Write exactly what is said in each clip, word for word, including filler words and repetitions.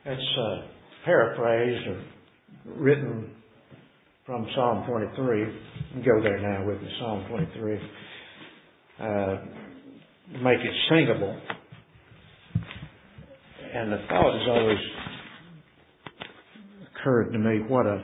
It's uh, paraphrased or written from Psalm twenty-three. You can go there now with me, Psalm twenty-three. Uh, make it singable. And the thought has always occurred to me what a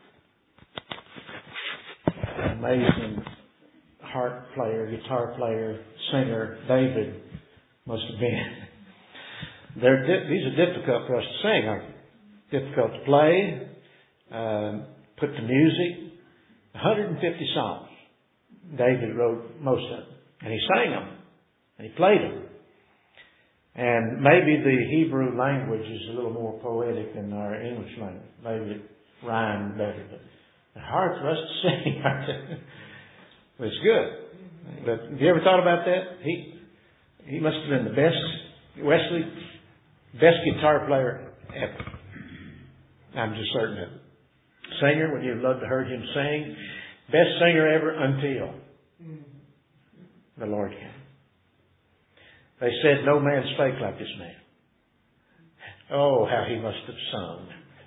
amazing harp player, guitar player, singer David must have been. They're di- these are difficult for us to sing. Are difficult to play. Um, put to music. one hundred fifty songs. David wrote most of them, and he sang them, and he played them. And maybe the Hebrew language is a little more poetic than our English language. Maybe it rhymed better, but they're hard for us to sing. But it's good. But have you ever thought about that? He he must have been the best, Wesley, best guitar player ever. I'm just certain of it. Singer, would you have loved to heard him sing? Best singer ever until the Lord came. They said, no man spake like this man. Oh, how he must have sung.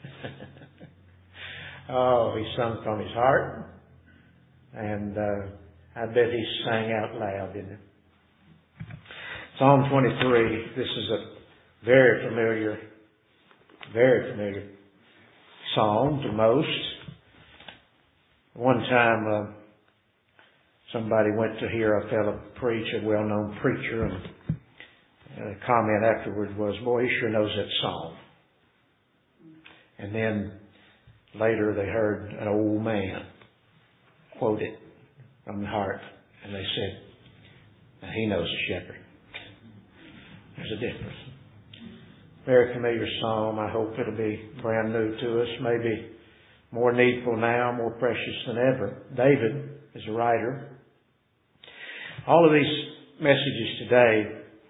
Oh, he sung from his heart. And uh, I bet he sang out loud, didn't he? Psalm twenty-three, this is a very familiar, very familiar psalm to most. One time, uh, somebody went to hear a fellow preach, a well-known preacher, and the comment afterwards was, boy, he sure knows that song. And then later they heard an old man quote it from the heart, and they said, now he knows the shepherd. There's a difference. Very familiar psalm. I hope it'll be brand new to us, maybe more needful now, more precious than ever. David is a writer. All of these messages today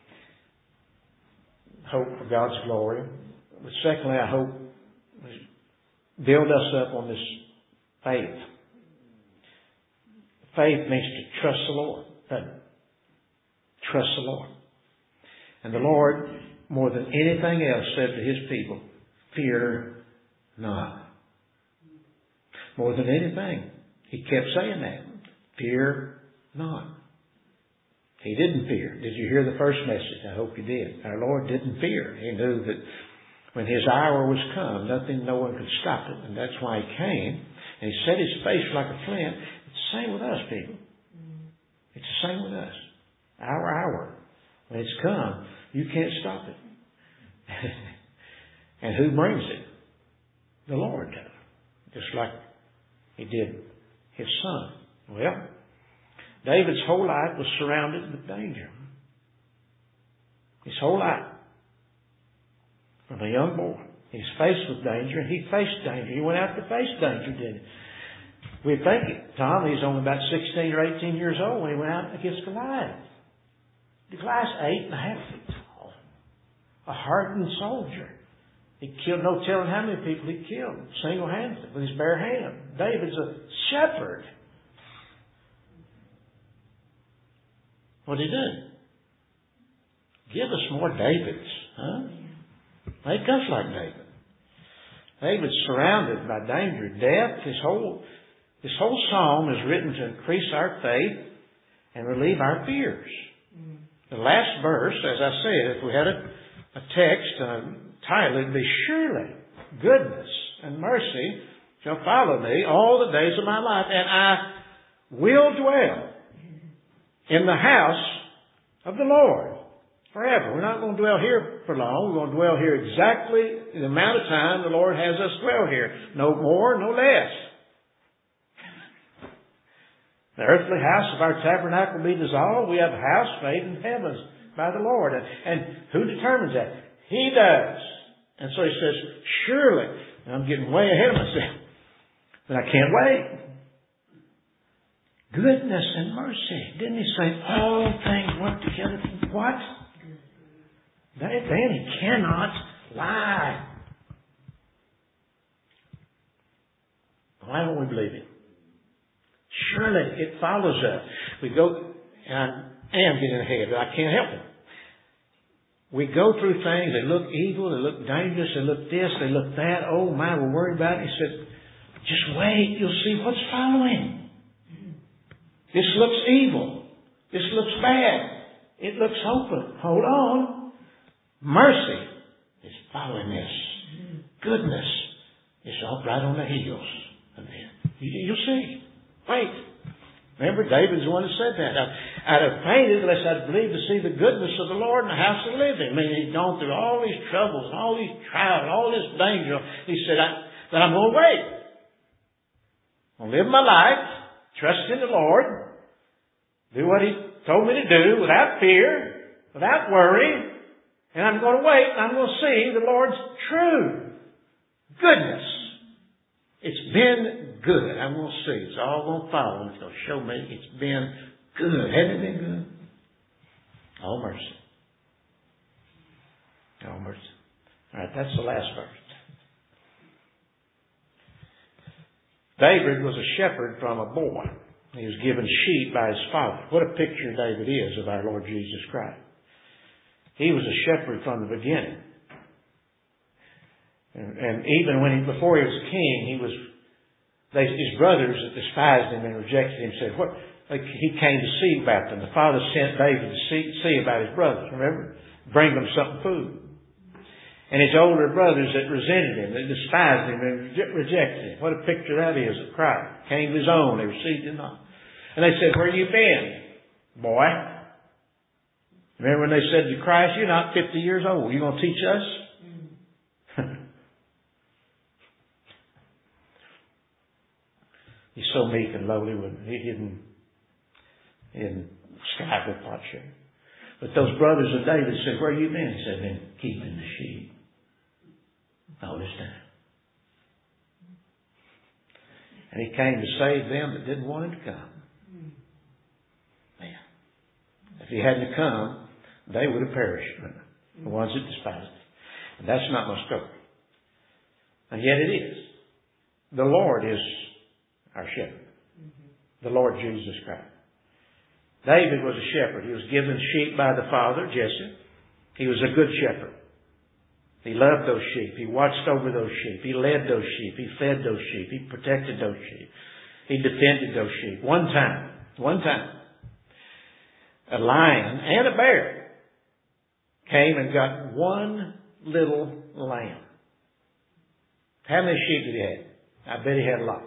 hope for God's glory. But secondly, I hope build us up on this faith. Faith means to trust the Lord. Trust the Lord. And the Lord, more than anything else, said to His people, fear not. More than anything, He kept saying that. Fear not. He didn't fear. Did you hear the first message? I hope you did. Our Lord didn't fear. He knew that when His hour was come, nothing, no one could stop it. And that's why He came. And He set His face like a flint. It's the same with us, people. It's the same with us. Our hour. When it's come, you can't stop it. And who brings it? The Lord does. Just like He did His Son. Well, David's whole life was surrounded with danger. His whole life. From a young boy. He's faced with danger, and he faced danger. He went out to face danger, didn't he? We think it. Tom, he's only about sixteen or eighteen years old when he went out against Goliath. Goliath's eight and a half feet tall. A hardened soldier. He killed, no telling how many people he killed, single-handedly, with his bare hand. David's a shepherd. What did he do? Give us more Davids, huh? Make us like David. David's surrounded by danger, death. His whole, this whole psalm is written to increase our faith and relieve our fears. The last verse, as I said, if we had a, a text, a title, it'd be, surely goodness and mercy shall follow me all the days of my life, and I will dwell in the house of the Lord forever. We're not going to dwell here for long. We're going to dwell here exactly the amount of time the Lord has us dwell here. No more, no less. The earthly house of our tabernacle be dissolved. We have a house made in heavens by the Lord. And, and who determines that? He does. And so He says, surely, and I'm getting way ahead of myself, but I can't wait. Goodness and mercy. Didn't He say all things work together for what? Then He cannot lie. Why don't we believe Him? Surely it follows us. We go, and I am getting ahead, but I can't help it. We go through things, they look evil, they look dangerous, they look this, they look that. Oh my, we're worried about it. He said, just wait, you'll see what's following. This looks evil. This looks bad. It looks hopeless. Hold on. Mercy is following this. Goodness is all right on the heels of it. You, you'll see. Wait. Remember, David's the one that said that. I'd have fainted unless I'd believed to see the goodness of the Lord in the house of the living. I mean, he'd gone through all these troubles, all these trials, all this danger. He said, I, that I'm going to wait. I'm going to live my life, trust in the Lord, do what He told me to do without fear, without worry, and I'm going to wait and I'm going to see the Lord's true goodness. It's been good. I'm going to see. It's all going to follow. It's going to show me it's been good. Hasn't it been good? All mercy. All mercy. All right, that's the last verse. David was a shepherd from a boy. He was given sheep by his father. What a picture David is of our Lord Jesus Christ. He was a shepherd from the beginning. And, and even when he, before he was king, he was, they, his brothers that despised him and rejected him said, what? Like he came to see about them. The father sent David to see, see about his brothers, remember? Bring them something food. And his older brothers that resented him, that despised him and rejected him. What a picture that is of Christ. Came to his own, they received him not. And they said, where you been, boy? Remember when they said to Christ, you're not fifty years old. You going to teach us? He's so meek and lowly, he didn't, he didn't strive with bloodshed. But those brothers of David said, where you been? He said, been keeping the sheep all this time. And he came to save them that didn't want him to come. Man, if he hadn't come, they would have perished, the ones that despised him. And that's not my story. And yet it is. The Lord is our shepherd. The Lord Jesus Christ. David was a shepherd. He was given sheep by the father, Jesse. He was a good shepherd. He loved those sheep. He watched over those sheep. He led those sheep. He fed those sheep. He protected those sheep. He defended those sheep. One time, one time, a lion and a bear came and got one little lamb. How many sheep did he have? I bet he had a lot.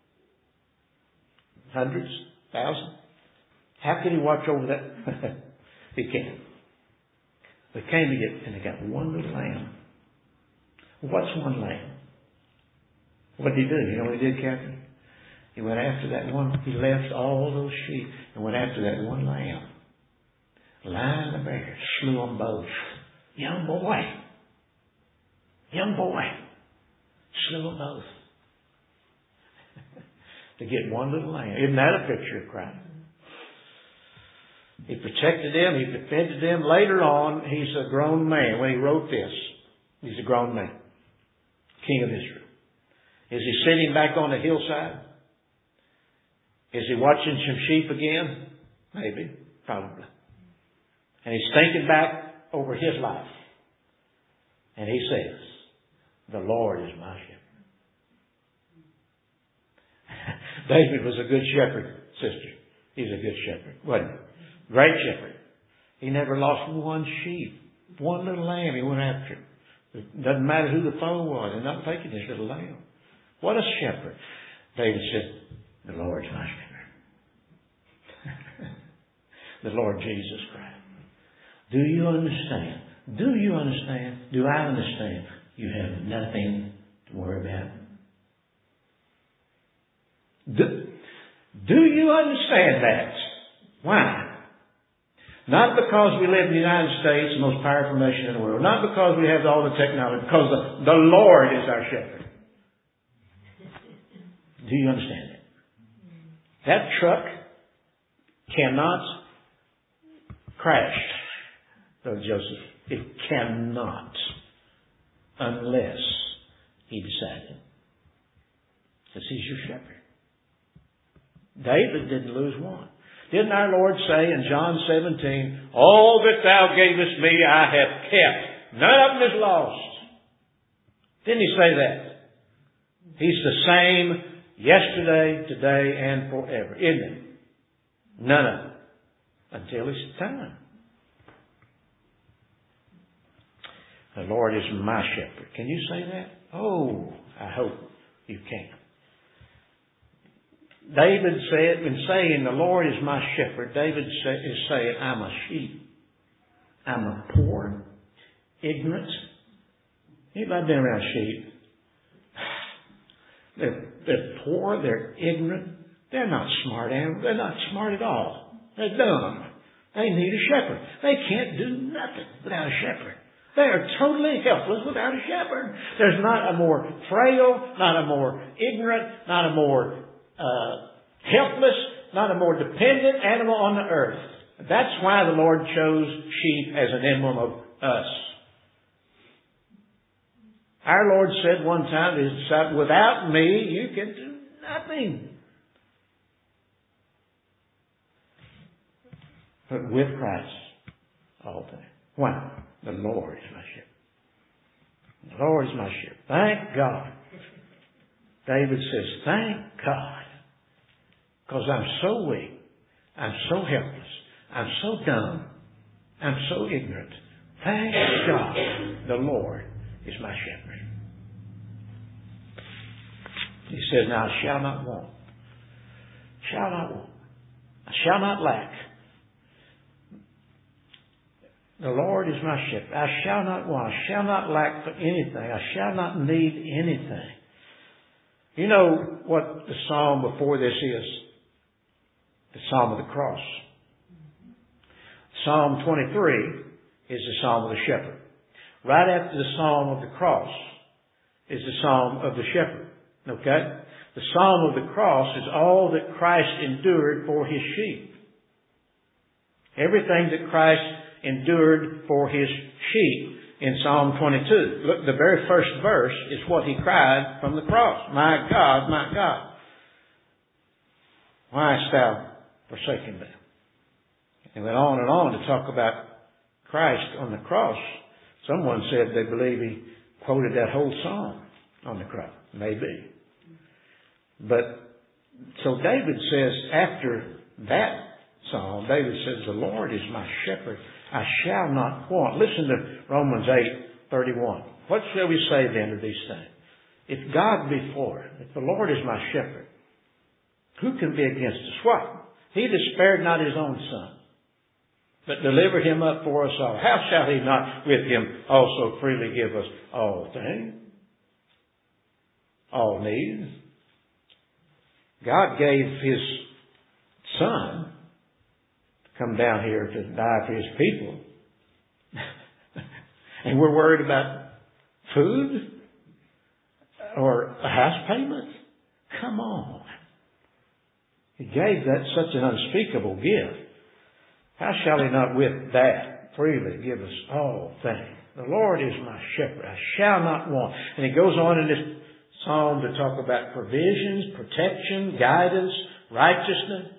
Hundreds? Thousands? How could he watch over that? He can't. They came to get, and they got one little lamb. What's one lamb? What did he do? You know what he did, Captain? He went after that one. He left all those sheep and went after that one lamb. Lion and the bear slew them both. Young boy. Young boy. Slew them both. To get one little lamb. Isn't that a picture of Christ? He protected them. He defended them. Later on, he's a grown man. When he wrote this, he's a grown man. King of Israel. Is he sitting back on the hillside? Is he watching some sheep again? Maybe. Probably. And he's thinking back over his life. And he says, the Lord is my shepherd. David was a good shepherd, sister. He's a good shepherd, wasn't he? Great shepherd. He never lost one sheep. One little lamb he went after. It doesn't matter who the foe was. They're not taking this little lamb. What a shepherd. David said, the Lord's my shepherd. The Lord Jesus Christ. Do you understand? Do you understand? Do I understand? You have nothing to worry about. Do, do you understand that? Why? Not because we live in the United States, the most powerful nation in the world. Not because we have all the technology. Because the, the Lord is our shepherd. Do you understand that? That truck cannot crash, Brother Joseph. It cannot. Unless He decided. Because He's your shepherd. David didn't lose one. Didn't our Lord say in John seventeen, all that thou gavest me I have kept. None of them is lost. Didn't He say that? He's the same yesterday, today, and forever, isn't He? None of them. Until it's time. The Lord is my shepherd. Can you say that? Oh, I hope you can. David said, in saying the Lord is my shepherd, David is saying, I'm a sheep. I'm a poor, ignorant. Anybody been around sheep? They're, they're poor, they're ignorant. They're not smart animals. They're not smart at all. They're dumb. They need a shepherd. They can't do nothing without a shepherd. They are totally helpless without a shepherd. There's not a more frail, not a more ignorant, not a more uh, helpless, not a more dependent animal on the earth. That's why the Lord chose sheep as an emblem of us. Our Lord said one time to His disciples, without me you can do nothing. But with Christ, all things. Why? The Lord is my shepherd. The Lord is my shepherd. Thank God. David says, thank God. Because I'm so weak. I'm so helpless. I'm so dumb. I'm so ignorant. Thank God the Lord is my shepherd. He says, now I shall not want. Shall not want. I shall not lack. The Lord is my shepherd. I shall not want. I shall not lack for anything. I shall not need anything. You know what the psalm before this is? The Psalm of the Cross. Psalm twenty-three is the Psalm of the Shepherd. Right after the Psalm of the Cross is the Psalm of the Shepherd. Okay? The Psalm of the Cross is all that Christ endured for His sheep. Everything that Christ endured for His sheep in Psalm twenty-two. Look, the very first verse is what He cried from the cross. My God, my God, why hast thou forsaken me? And went on and on to talk about Christ on the cross. Someone said they believe He quoted that whole psalm on the cross. Maybe. But, so David says after that psalm, David says, the Lord is my shepherd. I shall not want. Listen to Romans eight thirty-one. What shall we say then to these things? If God be for it, if the Lord is my shepherd, who can be against us? What? He that spared not His own Son, but delivered Him up for us all. How shall He not with Him also freely give us all things? All needs. God gave His Son to come down here to die for His people. And we're worried about food or a house payment? Come on. He gave that such an unspeakable gift. How shall He not with that freely give us all things? The Lord is my shepherd. I shall not want. And He goes on in this psalm to talk about provisions, protection, guidance, righteousness,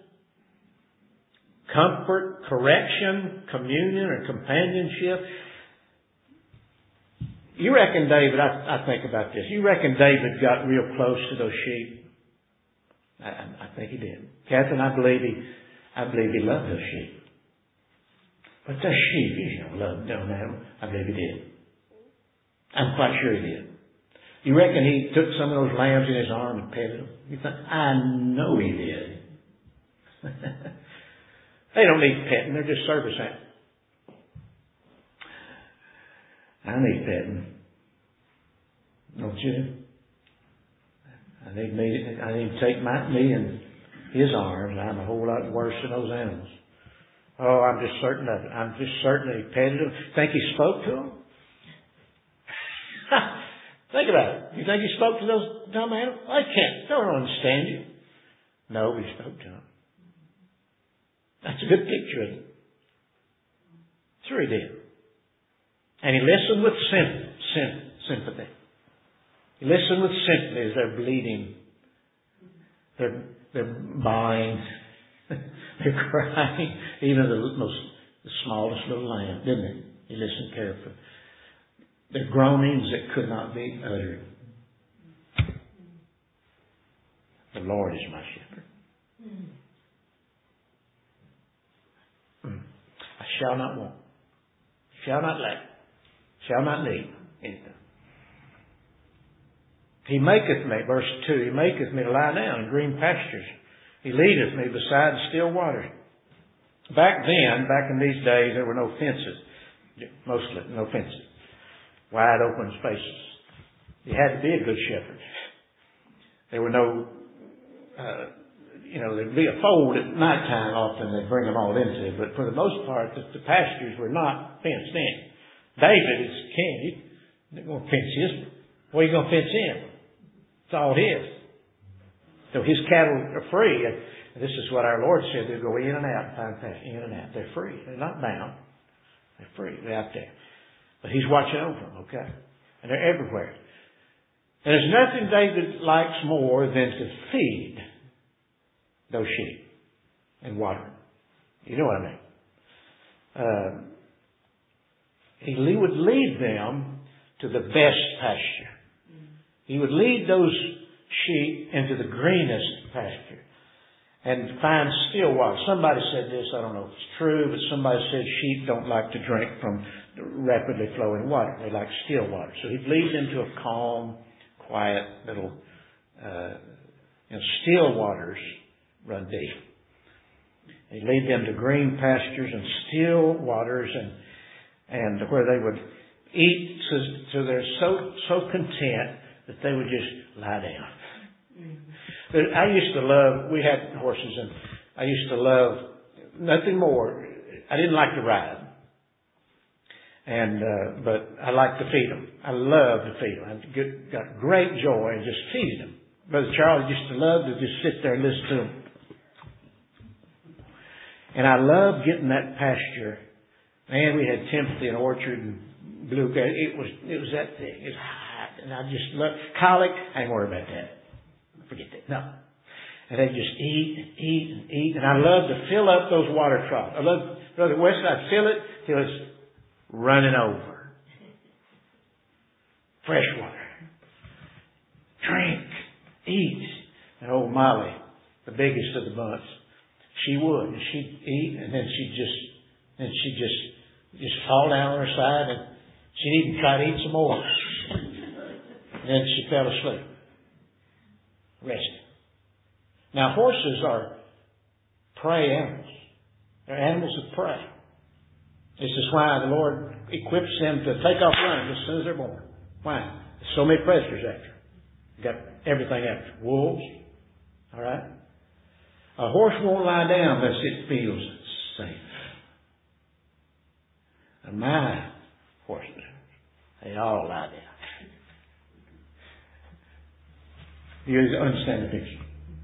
comfort, correction, communion or companionship. You reckon David, I, I think about this, you reckon David got real close to those sheep? I, I think he did. Catherine, I believe he, I believe he loved those sheep. But those sheep, you know, loved them. I believe he did. I'm quite sure he did. You reckon he took some of those lambs in his arm and petted them? You think, I know he did. They don't need petting. They're just service animals. I need petting. Don't you? I need me, I need to take my, me in his arms. I'm a whole lot worse than those animals. Oh, I'm just certain of it. I'm just certain that he petted them. Think he spoke to them? Think about it. You think he spoke to those dumb animals? I can't. They don't understand you. No, he spoke to them. That's a good picture, isn't it? Sure he did. And he listened with sim, sim, sympathy. He listened with sympathy as they're bleeding. They're, they're buying. They're crying, even the most, the smallest little lamb, didn't it? You listen carefully. They're groanings that could not be uttered. The Lord is my shepherd. I shall not want, shall not lack, shall not need anything. He maketh me, verse two, He maketh me to lie down in green pastures. He leadeth me beside still waters. Back then, back in these days, there were no fences. Mostly no fences. Wide open spaces. You had to be a good shepherd. There were no, uh, you know, there'd be a fold at nighttime often. They'd bring them all into it. But for the most part, the, the pastures were not fenced in. David is king. He ain't going to fence his. What are you going to fence in? It's all his. So his cattle are free. And this is what our Lord said. They'll go in and out, find pasture, in and out. They're free. They're not bound. They're free. They're out there. But He's watching over them, okay? And they're everywhere. And there's nothing David likes more than to feed those sheep and water them. You know what I mean? Uh, he would lead them to the best pasture. He would lead those sheep into the greenest pasture and find still water. Somebody said this, I don't know if it's true, but somebody said sheep don't like to drink from rapidly flowing water. They like still water. So He'd lead them to a calm, quiet little, uh, you know, still waters run deep. He'd lead them to green pastures and still waters, and and where they would eat so, so they're so so content that they would just lie down. But I used to love, we had horses, and I used to love nothing more. I didn't like to ride. And, uh, but I liked to feed them. I loved to feed them. I get, got great joy in just feeding them. Brother Charles used to love to just sit there and listen to them. And I loved getting that pasture. Man, we had Timothy and Orchard and Blue. It was, it was that thing. It was hot. And I just loved, colic, I ain't worried about that. Forget that. No. And they just eat and eat and eat. And I loved to fill up those water troughs. I loved, Brother West, I'd fill it till it's running over. Fresh water. Drink. Eat. And old Molly, the biggest of the bunch, she would. And she'd eat, and then she'd just, then she'd just, just fall down on her side, and she'd even try to eat some more. And then she fell asleep. Resting. Now, horses are prey animals. They're animals of prey. This is why the Lord equips them to take off running as soon as they're born. Why? There's so many predators after them. Got everything after. Wolves. All right? A horse won't lie down unless it feels safe. And my horses, they all lie down. You understand the picture?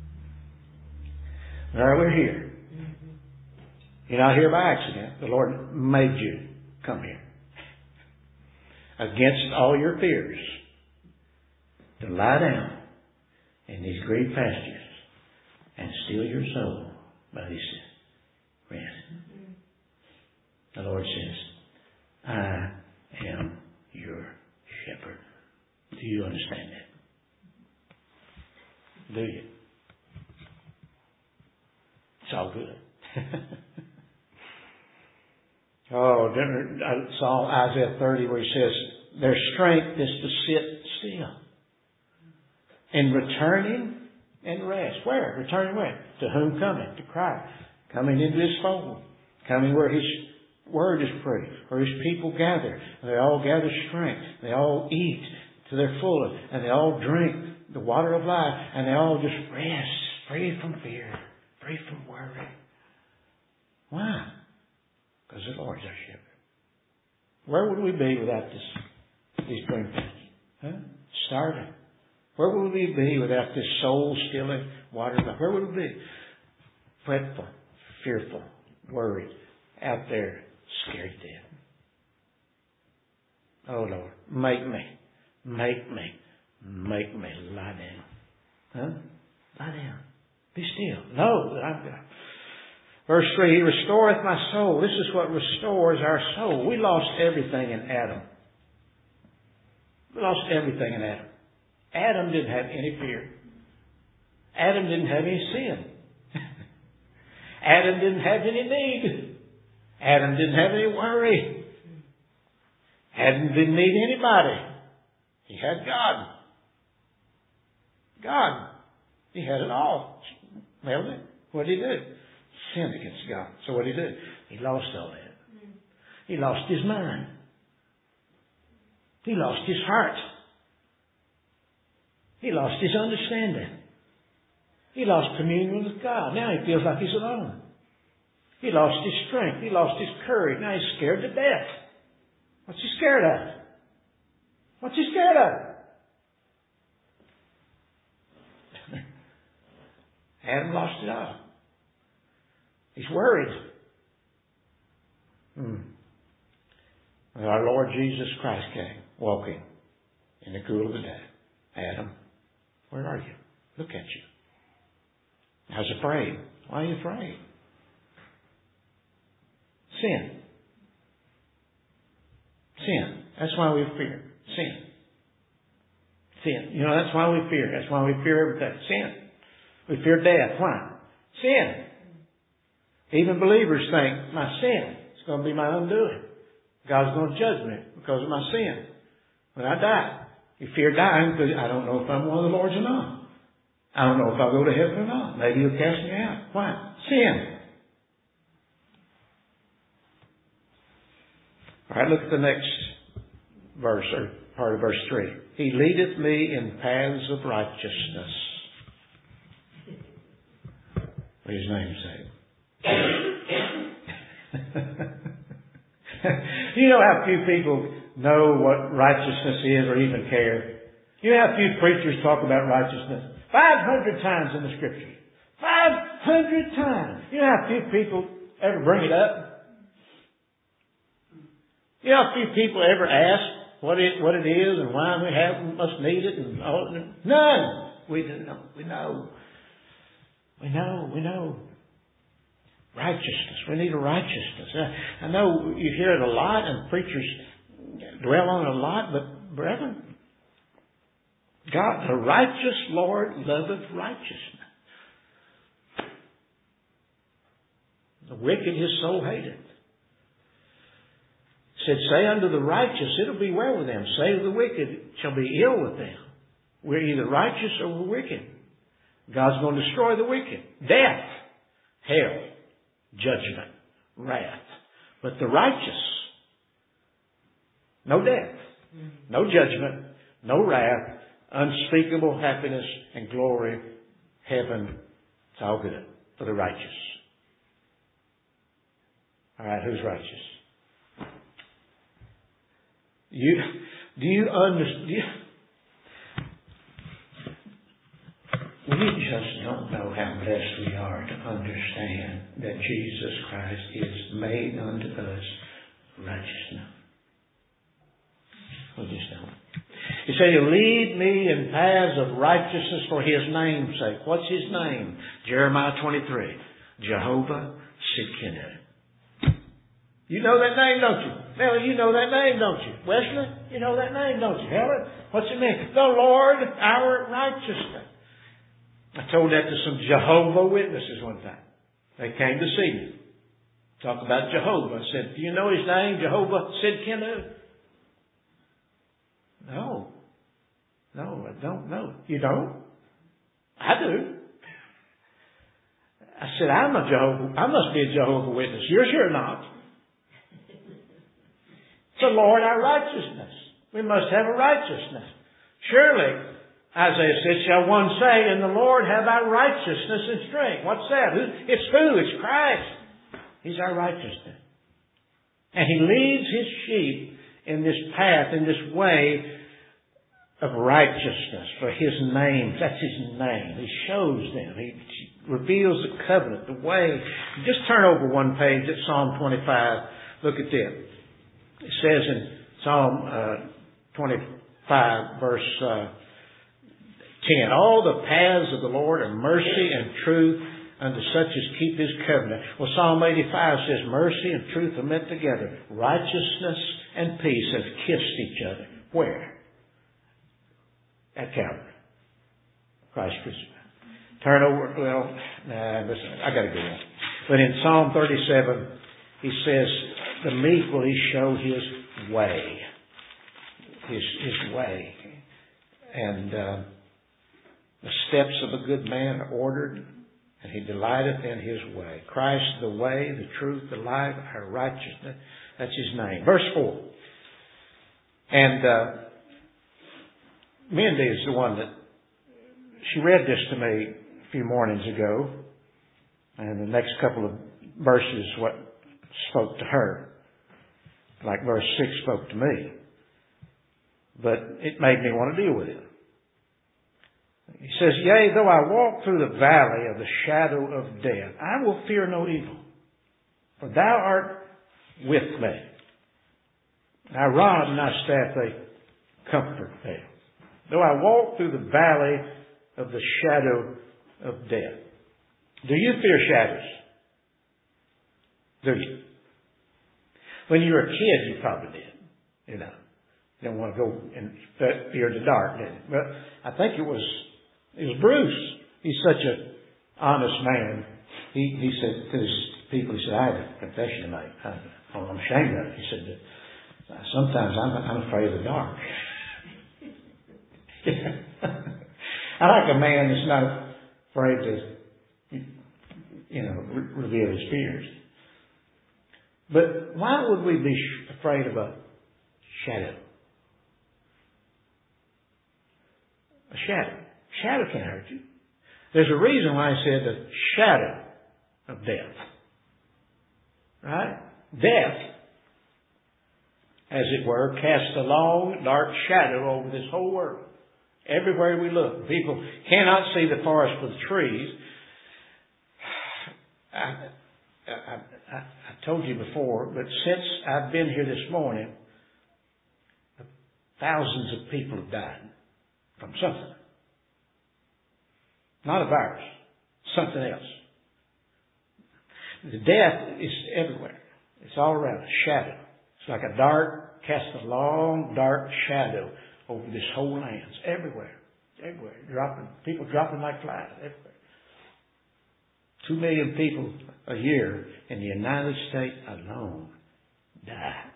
Now we're here. You're not here by accident. The Lord made you come here. Against all your fears. To lie down in these green pastures and still your soul by His rest. The Lord says, I am your shepherd. Do you understand that? Do you? It's all good. Oh, I saw Isaiah thirty where He says, their strength is to sit still. And returning and rest. Where? Returning where? To whom coming? To Christ. Coming into His fold. Coming where His Word is preached. Where His people gather. And they all gather strength. They all eat to their fullest. And they all drink the water of life. And they all just rest. Free from fear. Free from worry. Why? Because the Lord's our shepherd. Where would we be without this, these green pastures? Huh? Starving. Where would we be without this soul-stilling water? Where would we be? Fretful, fearful, worried, out there, scared to death. Oh, Lord, make me, make me, make me lie down. Huh? Lie down. Be still. Know that I've got. Verse three, He restoreth my soul. This is what restores our soul. We lost everything in Adam. We lost everything in Adam. Adam didn't have any fear. Adam didn't have any sin. Adam didn't have any need. Adam didn't have any worry. Adam didn't need anybody. He had God. God. He had it all. Well, what did he do? Sin against God. So what did he do? He lost all that. He lost his mind. He lost his heart. He lost his understanding. He lost communion with God. Now he feels like he's alone. He lost his strength. He lost his courage. Now he's scared to death. What's he scared of? What's he scared of? Adam lost it all. He's worried. Hmm. Well, our Lord Jesus Christ came walking in the cool of the day. Adam, where are you? Look at you. I was afraid. Why are you afraid? Sin. Sin. That's why we fear. Sin. Sin. You know, that's why we fear. That's why we fear everything. Sin. We fear death. Why? Sin. Even believers think, my sin is going to be my undoing. God's going to judge me because of my sin. When I die, you fear dying because I don't know if I'm one of the Lord's or not. I don't know if I'll go to heaven or not. Maybe He'll cast me out. Why? Sin. All right, look at the next verse, or part of verse three. He leadeth me in paths of righteousness. For His name's sake. You know how few people know what righteousness is or even care? You know how few preachers talk about righteousness? Five hundred times in the Scripture. Five hundred times. You know how few people ever bring it up? You know how few people ever ask what it, what it is and why we have must need it and all? None. We know. We know. We know. We know. Righteousness. We need a righteousness. I, I know you hear it a lot and preachers dwell on it a lot, but brethren, God, the righteous Lord loveth righteousness. The wicked his soul hateth. Said, say unto the righteous, it'll be well with them. Say to the wicked, it shall be ill with them. We're either righteous or we're wicked. God's going to destroy the wicked. Death, hell, judgment, wrath. But the righteous, no death, no judgment, no wrath, unspeakable happiness and glory, heaven. It's all good for the righteous. All right, who's righteous? You, do you understand? We just don't know how blessed we are to understand that Jesus Christ is made unto us righteousness. We just don't. He said, He'll lead me in paths of righteousness for His name's sake. What's His name? Jeremiah twenty-three. Jehovah Tsidkenu. You know that name, don't you? Mel, you know that name, don't you? Wesley, you know that name, don't you? Helen, what's it mean? The Lord, our righteousness. I told that to some Jehovah Witnesses one time. They came to see me. Talk about Jehovah. I said, do you know His name, Jehovah Tsidkenu? No. No, I don't know. You don't? I do. I said, I'm a Jehovah. I must be a Jehovah Witness. You're sure not. The Lord our righteousness. We must have a righteousness. Surely, Isaiah said, shall one say, in the Lord have I righteousness and strength. What's that? It's who? It's Christ. He's our righteousness. And He leads His sheep in this path, in this way of righteousness for His name. That's His name. He shows them. He reveals the covenant, the way. Just turn over one page at Psalm twenty-five. Look at this. It says in Psalm uh, twenty-five, verse uh, ten, all the paths of the Lord are mercy and truth unto such as keep His covenant. Well, Psalm eighty-five says, mercy and truth are met together. Righteousness and peace have kissed each other. Where? At Calvary. Christ crucified. Turn over, well, nah, listen, I got to go on. But in Psalm thirty-seven, he says, the meek will He show His way. His, his way. And uh, the steps of a good man are ordered, and He delighteth in His way. Christ, the way, the truth, the life, our righteousness. That's His name. Verse four. And uh, Mindy is the one that, she read this to me a few mornings ago. And the next couple of verses what spoke to her. Like verse six spoke to me. But it made me want to deal with it. He says, yea, though I walk through the valley of the shadow of death, I will fear no evil. For Thou art with me. Thy rod and Thy staff, they comfort me. Though I walk through the valley of the shadow of death. Do you fear shadows? Do you? When you were a kid, you probably did. You know. You don't want to go and fear the dark, did you? But I think it was, it was Bruce. He's such an honest man. He, he said to his people, he said, I have a confession to make. I, I'm ashamed of it. He said, sometimes I'm, I'm afraid of the dark. I like a man that's not afraid to, you know, re- reveal his fears. But why would we be afraid of a shadow? A shadow. Shadow can't hurt you. There's a reason why I said the shadow of death. Right? Death, as it were, casts a long, dark shadow over this whole world. Everywhere we look. People cannot see the forest for the trees. I, I, I, I told you before, but since I've been here this morning, thousands of people have died from something. Not a virus. Something else. The death is everywhere. It's all around. A shadow. It's like a dark, cast a long, dark shadow over this whole land. It's everywhere. Everywhere. Dropping, people dropping like flies. Everywhere. Two million people a year in the United States alone die.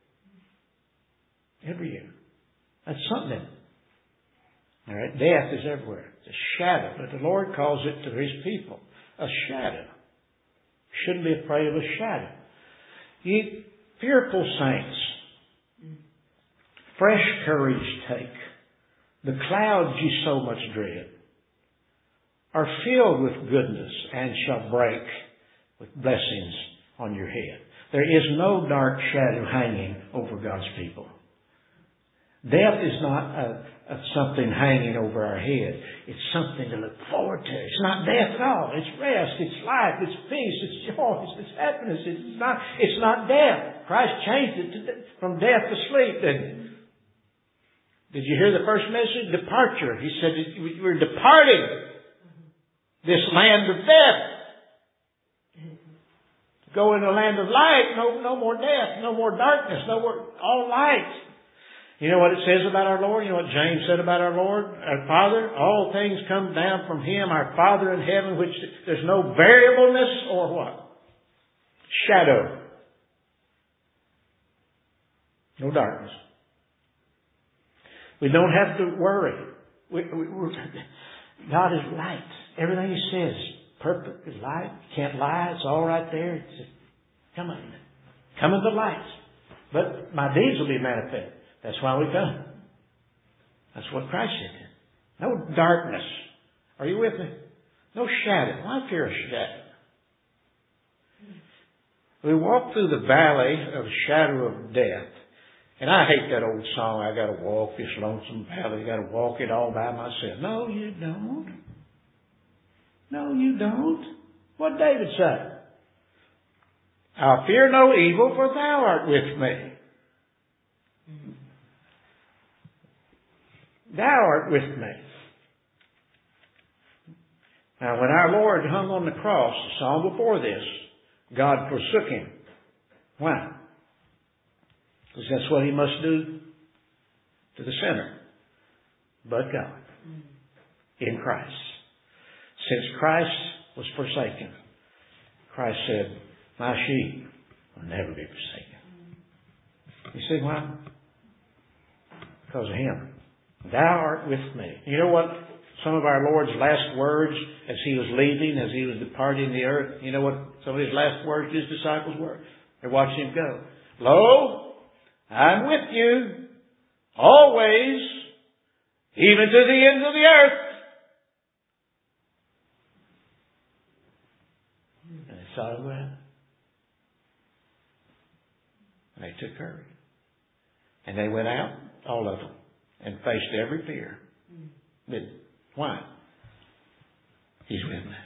Every year. That's something. All right. Death is everywhere. It's a shadow. But the Lord calls it to His people a shadow. Shouldn't be afraid of a shadow. Ye fearful saints, fresh courage take. The clouds ye so much dread are filled with goodness and shall break with blessings on your head. There is no dark shadow hanging over God's people. Death is not a, a something hanging over our head. It's something to look forward to. It's not death at all. It's rest. It's life. It's peace. It's joy. It's happiness. It's not, it's not death. Christ changed it to, from death to sleep, didn't He? Did you hear the first message? Departure. He said we're departing this land of death. Go in the land of light. No, no more death. No more darkness. No more, all light. You know what it says about our Lord? You know what James said about our Lord? Our Father? All things come down from Him, our Father in heaven, which there's no variableness or what? Shadow. No darkness. We don't have to worry. We, we, we're, God is light. Everything He says is perfect, is light. You can't lie. It's all right there. It's just, come on. Come in the light. But my deeds will be manifest. That's why we come. That's what Christ said. No darkness. Are you with me? No shadow. Why fear a shadow? We walk through the valley of the shadow of death. And I hate that old song, I got to walk this lonesome valley. I got to walk it all by myself. No, you don't. No, you don't. What did David say? I'll fear no evil, for Thou art with me. Thou art with me. Now, when our Lord hung on the cross, the psalm before this, God forsook Him. Why? Because that's what He must do to the sinner. But God, in Christ. Since Christ was forsaken, Christ said, my sheep will never be forsaken. You see why? Because of Him. Thou art with me. You know what some of our Lord's last words as He was leaving, as He was departing the earth, you know what some of His last words to His disciples were? They're watching Him go. Lo, I'm with you always, even to the ends of the earth. And they saw Him go out. And they took courage. And they went out, all of them, and faced every fear. But why? He's with me.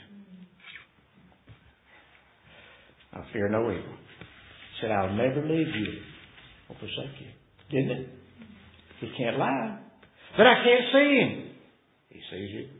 I fear no evil. He said, I'll never leave you or forsake you. Didn't it? He can't lie. But I can't see Him. He sees you.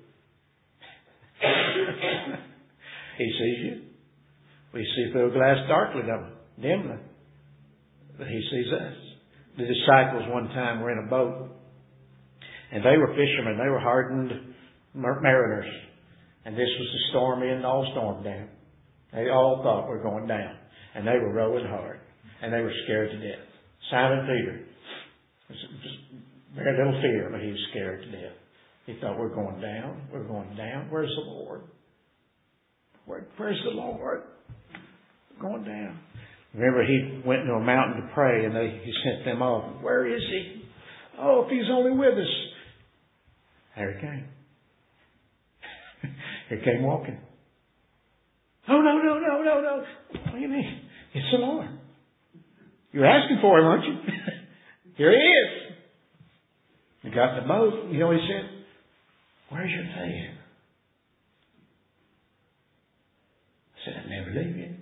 He sees you. We see through a glass darkly, don't we? Dimly. But He sees us. The disciples one time were in a boat. And they were fishermen. They were hardened mariners. And this was the stormy and all storm down. They all thought we're going down. And they were rowing hard. And they were scared to death. Simon Peter. Just very little fear, but he was scared to death. He thought, we're going down. We're going down. Where's the Lord? Where, where's the Lord? We're going down. Remember, he went to a mountain to pray, and they, he sent them off. Where is He? Oh, if He's only with us. There He came. He came walking. Oh, no, no, no, no, no. What do you mean? It's the Lord. You're asking for Him, aren't you? Here He is. He got in the boat. You know what He said? Where's your faith? I said, I'd never leave you.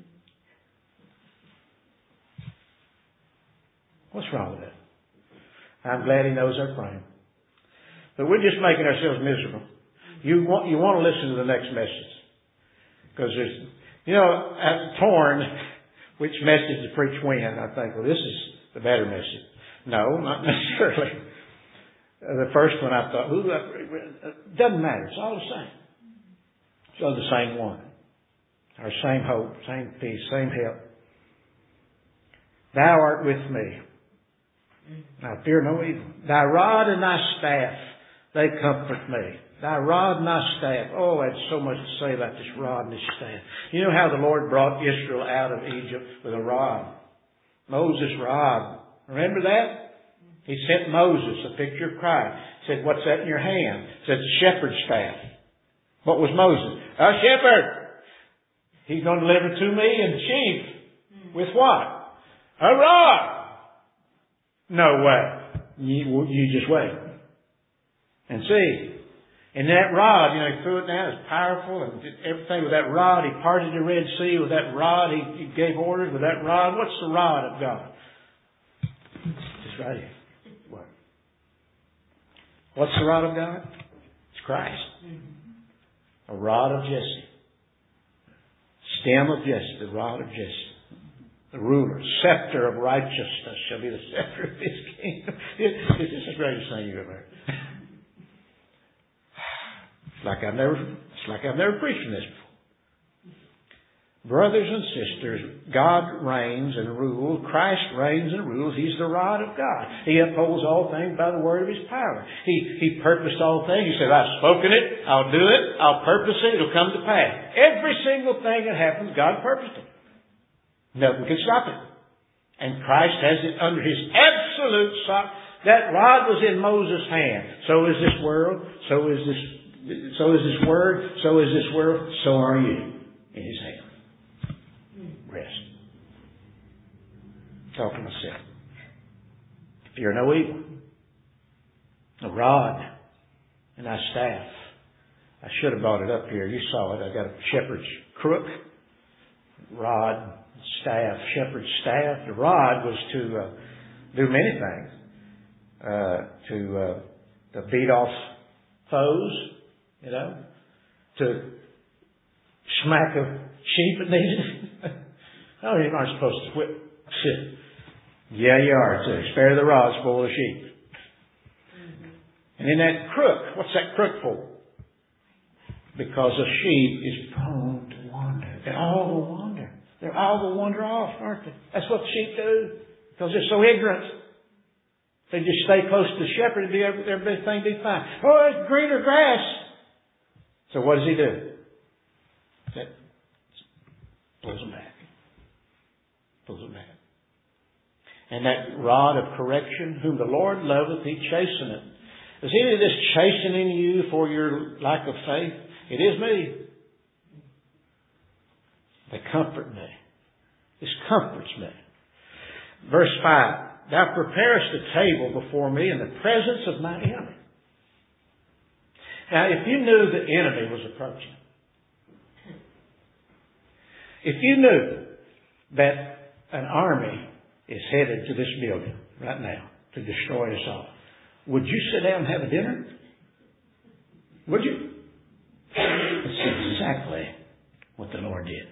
What's wrong with that? I'm glad He knows our frame. But we're just making ourselves miserable. You want, you want to listen to the next message. Because there's, you know, I'm torn which message to preach when. I think, well, this is the better message. No, not necessarily. Uh, the first one I thought, ooh, it doesn't matter. It's all the same. It's all the same one. Our same hope, same peace, same help. Thou art with me. I fear no evil. Thy rod and thy staff, they comfort me. Thy rod and thy staff. Oh, I had so much to say about this rod and this staff. You know how the Lord brought Israel out of Egypt with a rod? Moses' rod. Remember that? He sent Moses a picture of Christ. He said, what's that in your hand? He said, the shepherd's staff. What was Moses? A shepherd. He's going to deliver to me and sheep. With what? A rod. No way. You, you just wait. And see. And that rod, you know, he threw it down. It's powerful and did everything with that rod. He parted the Red Sea with that rod. He, he gave orders with that rod. What's the rod of God? It's right here. What? What's the rod of God? It's Christ. A rod of Jesse. Stem of Jesse. The rod of Jesse. The ruler, scepter of righteousness shall be the scepter of His kingdom. This is the greatest thing you've ever heard. It's like I've never, it's like I've never preached on this before. Brothers and sisters, God reigns and rules. Christ reigns and rules. He's the rod of God. He upholds all things by the word of His power. He, he purposed all things. He said, I've spoken it. I'll do it. I'll purpose it. It'll come to pass. Every single thing that happens, God purposed it. Nothing can stop it. And Christ has it under His absolute sovereignty. That rod was in Moses' hand. So is this world. So is this, so is this word. So is this world. So are you in His hand. Rest. Talk to myself. Fear no evil. A rod and thy staff. I should have brought it up here. You saw it. I got a shepherd's crook. Rod. Staff, shepherd's staff. The rod was to uh, do many things. Uh, to uh, to beat off foes, you know, to smack a sheep that needs it. Oh, you're not supposed to whip. Yeah, you are too. Spare the rod, spoil the sheep. Mm-hmm. And in that crook, what's that crook for? Because a sheep is prone to wander. They all will wander. They all will wander off, aren't they? That's what the sheep do. Because they're so ignorant. If they just stay close to the shepherd, everything be fine. Oh, it's greener grass. So what does he do? That pulls them back. Pulls them back. And that rod of correction, whom the Lord loveth, he chasteneth. Is any of this chastening you for your lack of faith? It is me. They comfort me. This comforts me. Verse five. Thou preparest a table before me in the presence of my enemy. Now, if you knew the enemy was approaching, if you knew that an army is headed to this building right now to destroy us all, would you sit down and have a dinner? Would you? That's exactly what the Lord did.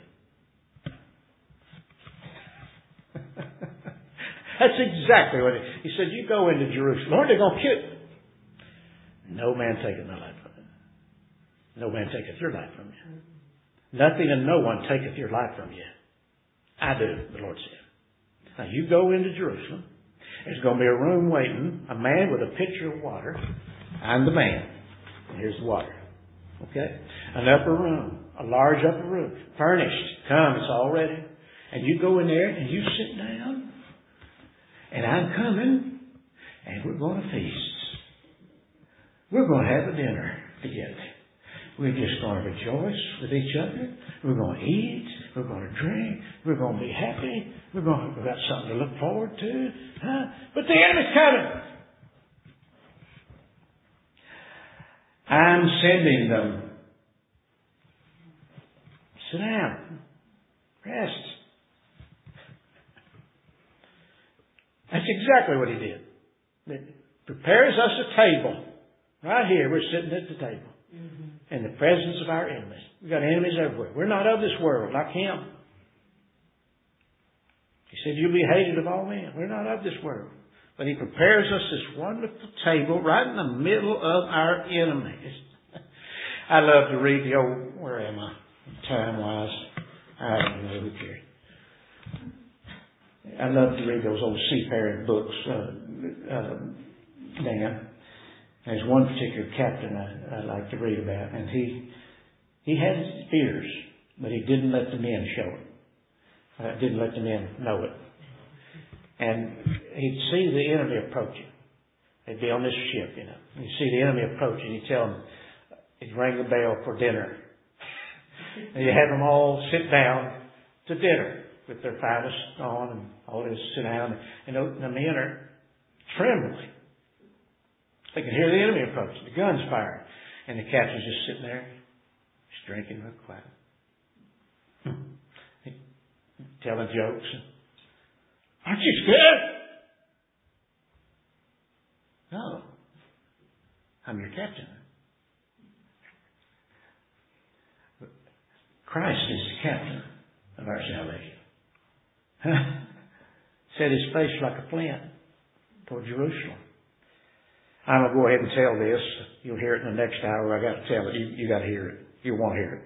That's exactly what he, he said. You go into Jerusalem. Lord, they're going to kill you. No man taketh my life from you. No man taketh your life from you. Nothing and no one taketh your life from you. I do, the Lord said. Now you go into Jerusalem. There's going to be a room waiting, a man with a pitcher of water. I'm the man. And here's the water. Okay? An upper room, a large upper room, furnished. Come, it's all ready. And you go in there and you sit down. And I'm coming, and we're going to feast. We're going to have a dinner together. We're just going to rejoice with each other. We're going to eat. We're going to drink. We're going to be happy. We're going to, we've got something to look forward to. Huh? But the enemy's coming. I'm sending them. Sit down. Rest. That's exactly what he did. It prepares us a table. Right here, we're sitting at the table. Mm-hmm. In the presence of our enemies. We've got enemies everywhere. We're not of this world like him. He said, you'll be hated of all men. We're not of this world. But he prepares us this wonderful table right in the middle of our enemies. I love to read the old, where am I? Time-wise. I don't know who cares. I love to read those old seafaring books, uh, uh, Dan. There's one particular captain I, I like to read about, and he he had his fears, but he didn't let the men show it. Uh, didn't let the men know it. And he'd see the enemy approaching. They'd be on this ship, you know. And he'd see the enemy approaching. He'd tell them, he'd ring the bell for dinner. And you have them all sit down to dinner with their finest on and all this, sit down. And the men are trembling. They can hear the enemy approaching. The gun's firing. And the captain's just sitting there, just drinking real quiet. Telling jokes. Aren't you scared? No. I'm your captain. Christ is the captain of our salvation. Set his face like a flint toward Jerusalem. I'm going to go ahead and tell this. You'll hear it in the next hour. I got to tell it. You, you got to hear it. You want to hear it.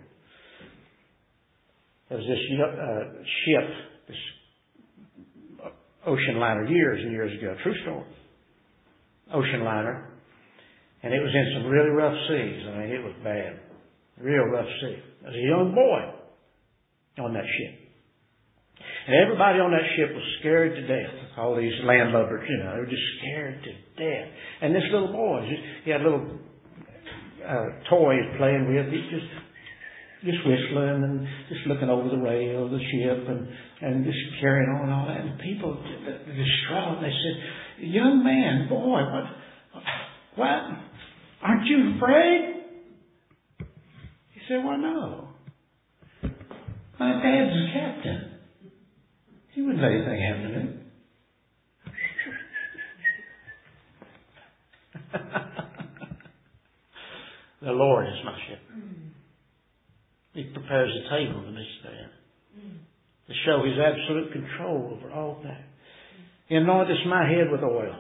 There was this uh, ship, this ocean liner, years and years ago. True story. Ocean liner. And it was in some really rough seas. I mean, it was bad. Real rough sea. There was a young boy on that ship. And everybody on that ship was scared to death. All these landlubbers, you know, they were just scared to death. And this little boy, just, he had little uh, toys playing with. He's just, just whistling and just looking over the rail of the ship and, and just carrying on and all that. And people were distraught. They said, young man, boy, what, what? Aren't you afraid? He said, well, no. My dad's a captain. He wouldn't let anything happen to me. The Lord is my shepherd. He prepares a table to meet there. To show His absolute control over all things. He anointeth my head with oil.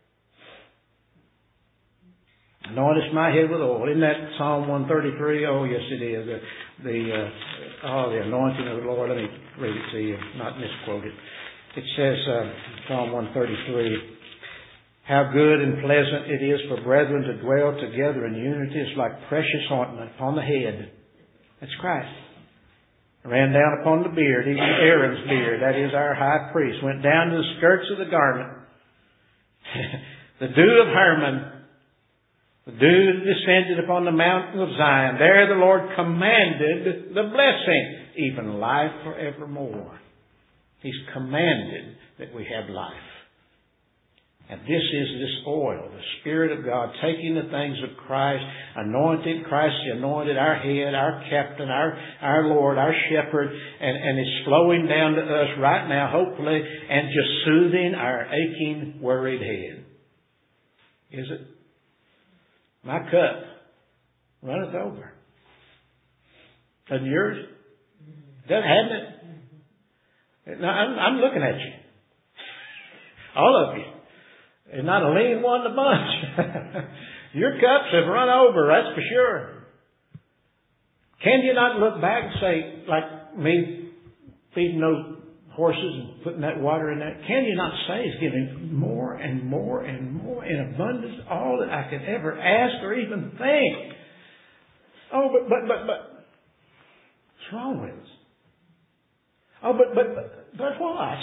Anointeth my head with oil. Isn't that Psalm one thirty-three? Oh, yes, it is. The, the, uh, oh, the anointing of the Lord. Let me read it to you, not misquote it. It says, uh, Psalm one thirty-three, how good and pleasant it is for brethren to dwell together in unity. It's like precious ointment upon the head. That's Christ. Ran down upon the beard, even Aaron's beard, that is our high priest, went down to the skirts of the garment. The dew of Hermon, the dew descended upon the mountain of Zion. There the Lord commanded the blessing, even life forevermore. He's commanded that we have life. And this is this oil, the Spirit of God, taking the things of Christ, anointed, Christ the anointed, our head, our captain, our, our Lord, our shepherd, and, and it's flowing down to us right now, hopefully, and just soothing our aching, worried head. Is it? My cup runneth over. And yours? Doesn't, hasn't it? Now, I'm, I'm looking at you. All of you. There's not a lean one in the bunch. Your cups have run over, that's for sure. Can you not look back and say, like me feeding those horses and putting that water in there, can you not say He's giving more and more and more in abundance, all that I could ever ask or even think? Oh, but, but, but, but, what's wrong with us? Oh, but, but, but, but what?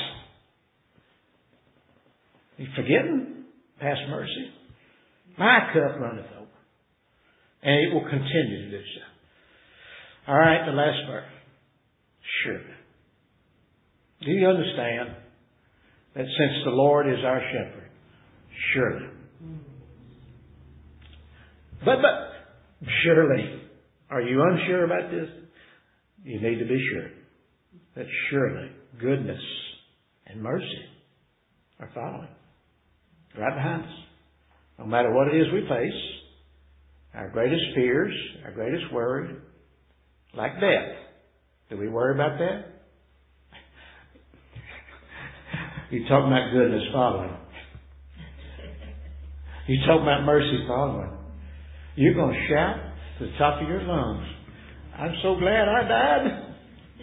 You forgiven? Past mercy? My cup runneth over. And it will continue to do so. All right, the last verse. Surely. Do you understand that since the Lord is our shepherd, surely. But, but, surely. Are you unsure about this? You need to be sure that surely goodness and mercy are following. Right behind us. No matter what it is we face, our greatest fears, our greatest worry, like death. Do we worry about that? You talk about goodness following. You talk about mercy following. You're going to shout to the top of your lungs, I'm so glad I died.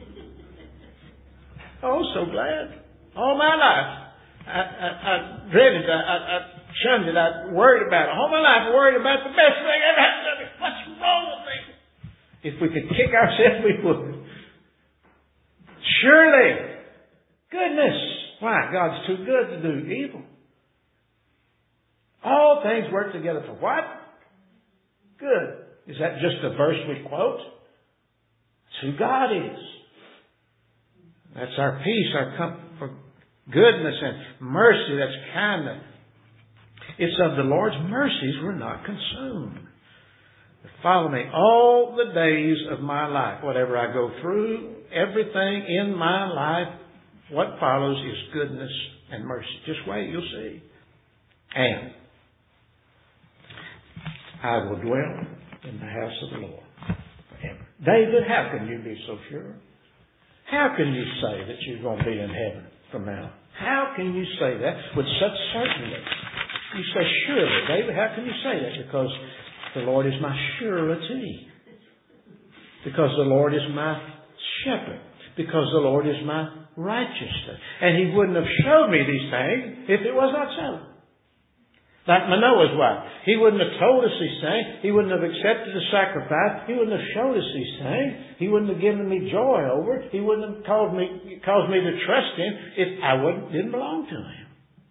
Oh, so glad. All my life. I, I, I dreaded it. I, I, I shunned it. I worried about it. All my life I worried about the best thing ever happened to me. What's wrong with me? If we could kick ourselves, we would. Surely. Goodness. Why? God's too good to do evil. All things work together for what? Good. Is that just a verse we quote? That's who God is. That's our peace, our comfort. Goodness and mercy, that's kindness. It's of the Lord's mercies we're not consumed. Follow me all the days of my life. Whatever I go through, everything in my life, what follows is goodness and mercy. Just wait, you'll see. And I will dwell in the house of the Lord forever. David, how can you be so sure? How can you say that you're going to be in heaven from now? How can you say that with such certainty? You say, surely, David, how can you say that? Because the Lord is my surety. Because the Lord is my shepherd. Because the Lord is my righteousness. And He wouldn't have showed me these things if it was not so. Like Manoah's wife. He wouldn't have told us these things. He wouldn't have accepted the sacrifice. He wouldn't have showed us these things. He wouldn't have given me joy over it. He wouldn't have caused me, caused me to trust Him if I wouldn't, didn't belong to Him.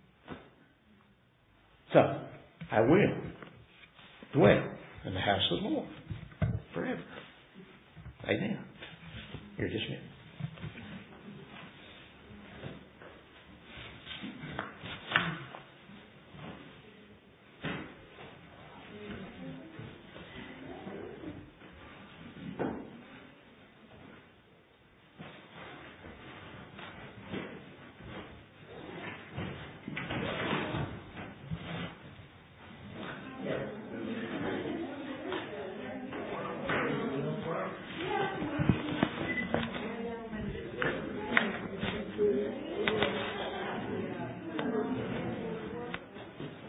So, I will dwell in the house of the Lord forever. Amen. You're dismissed.